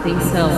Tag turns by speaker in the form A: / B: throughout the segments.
A: Atenção.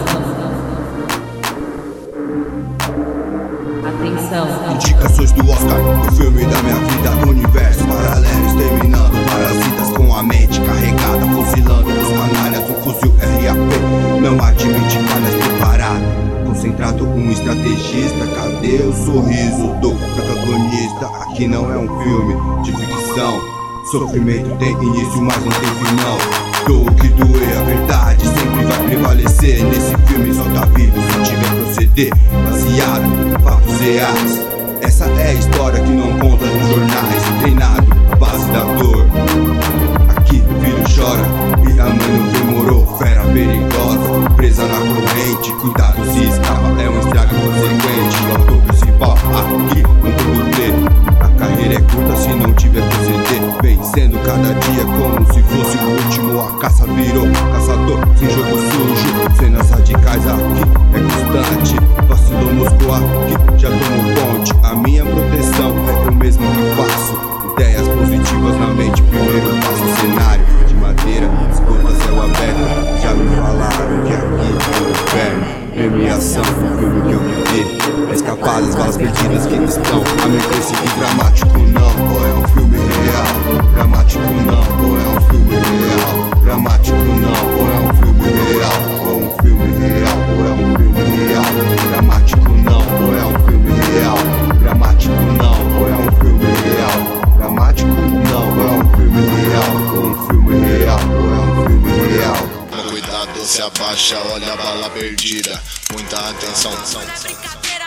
A: Atenção.
B: Indicações do Oscar, o filme da minha vida. Universo paralelo, exterminando parasitas com a mente carregada, fuzilando os canalhas. O fuzil RAP não admite falhas, preparado, concentrado, um estrategista. Cadê o sorriso do protagonista? Aqui não é um filme de ficção. Sofrimento tem início, mas não tem final. Do que doer, a verdade sempre vai prevalecer. Nesse filme só tá vivo se tiver proceder baseado em fatos reais. Essa é a história que não conta nos jornais. Treinado, base da dor. Aqui o filho chora e a mãe não demorou. Fera perigosa, presa na corrente. Cuidado se escapa, é um estrago consequente. O ator principal aqui não tem ter. A carreira é curta se não tiver proceder. Vencendo cada dia como se fosse o último. A caça virou caçador sem jogo sujo. Cenas radicais aqui é constante. Vacilou Moscou aqui, já tomou ponte. A minha proteção é eu mesmo que faço. Ideias positivas na mente, primeiro passo. Cenário de madeira, escuta céu aberto. Já me falaram que aqui é o inferno. Premiação, o filme que eu me dei. Escapadas, balas perdidas que estão a me perseguir. Dramático não, ou é um filme real. Dramático não, ou é um filme real. Dramático não, ou é um filme real. Ou é um filme real, ou é um filme real. Dramático não, ou é um filme real. Dramático não, ou é um filme real. Dramático não, ou é um filme real. Ou um filme real, ou é um filme real.
C: Cuidado, se abaixa, olha a bala perdida. Muita atenção.